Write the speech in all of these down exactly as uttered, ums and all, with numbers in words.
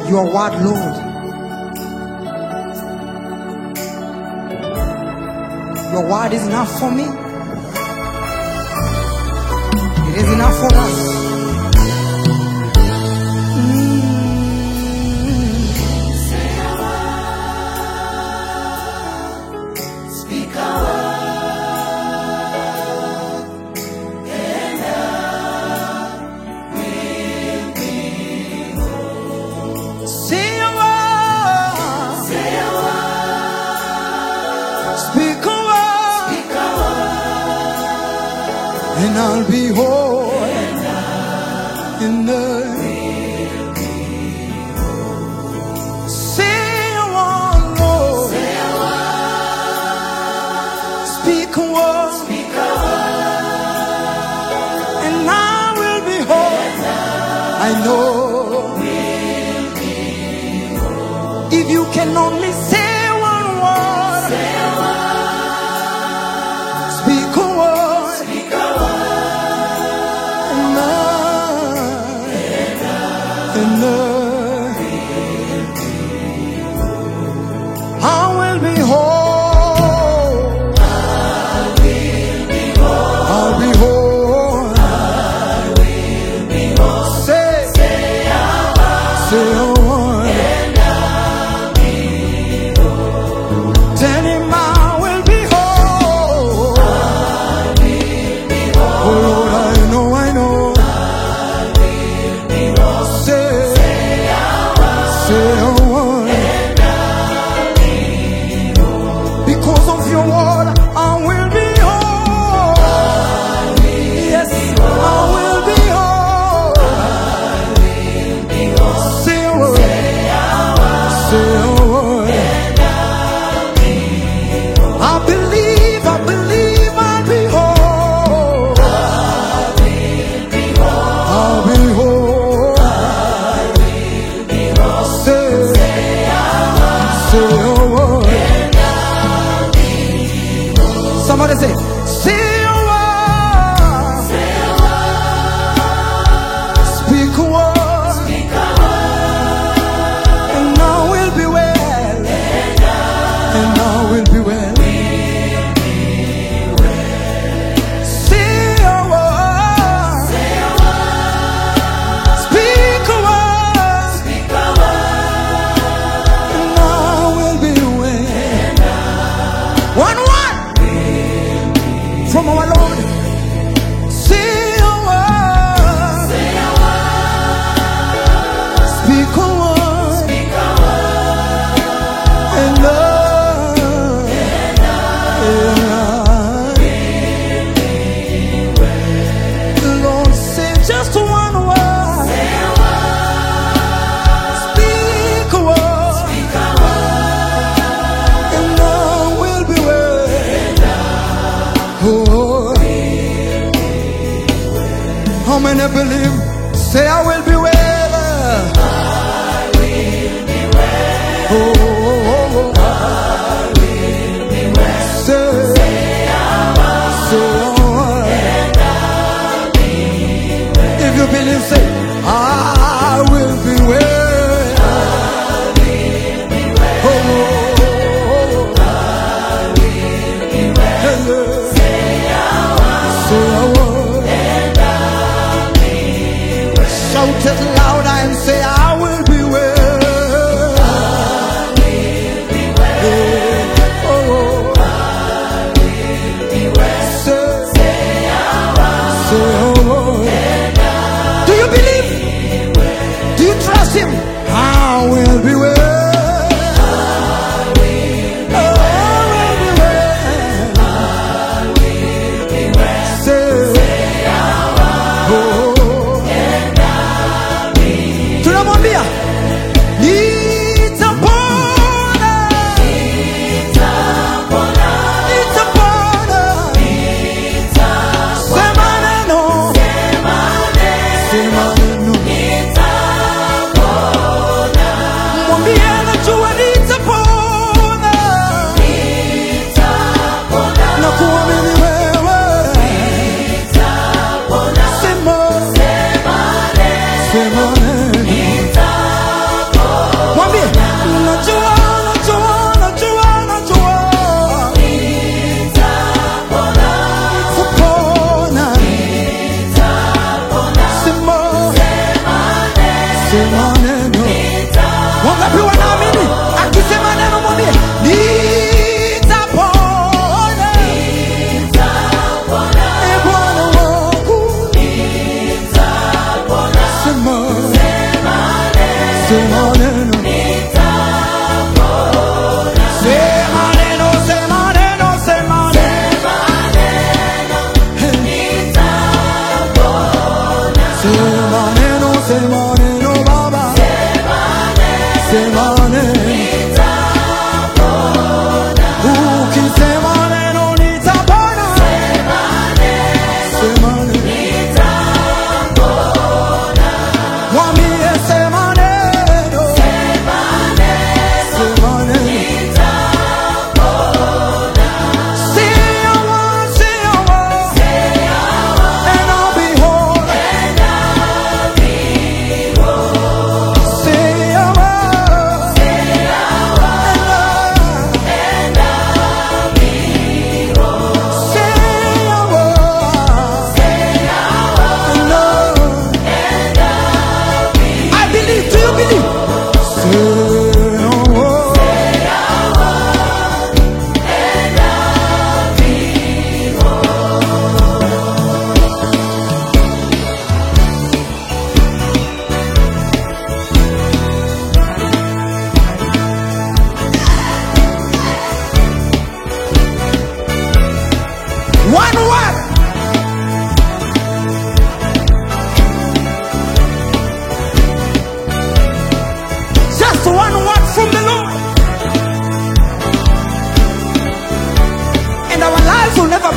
Your word, Lord. Your word is enough for me. It is enough for us. Mm. Say a word, speak a word, and I will be whole. Say a word, say a word, speak a word, speak a word, and I'll be whole. In the say a word, Lord. Say a word. Speak a word. Speak a word. And I will be whole. I know. Will be whole. If you can only say one word. Say a word. Speak a word. Speak a word. And I And uh, I will be whole. I will be whole. I'll be whole. I will be whole. Say, say a word. Say a word. And I'll be whole. Tell him I will be whole. I will be whole. Oh Lord, I know, I know. Say a word, and I'll be whole. Because of your word, I will be whole. I will yes, be whole. I will be whole. I will be whole. Say a word, say a word, and I'll be whole. I believe, I believe I'll be whole. I will be whole. I'll be whole. Somebody say, say a word. Say a word. Speak a word. Speak a word. And I will be well. And I, and I will be well. Will be well. Say a word. Say a word. Speak a word. Speak a word. And I will be well. And I, one word. From our Lord, say a word, say a word, speak a word, speak a word, and love, and I will be well. Lord, say just one word, say a word, speak a word, speak a word, and I will be well. Oh, how many believe? Say I will be well. I will be well. Oh, oh, oh. I will be well. Say, say I will. Say I will. And I'll be well. If you believe, say I will be well. I will be well. Oh, oh, oh. I will be well. Say I will. Say I will. And I'll be well. Shout it.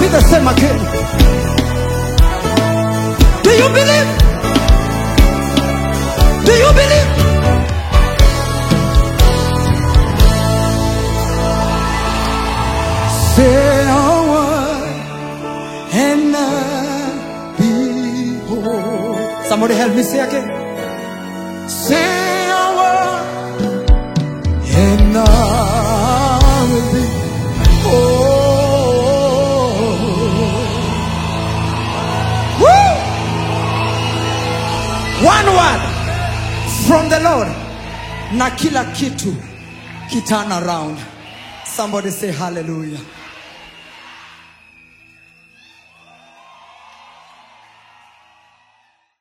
the same again. Do you believe? Do you believe? Say a word and I behold. Somebody help me say again. Say a word and I will be. Oh, woo! One word from the Lord, na kila kitu kitana around. Somebody say hallelujah.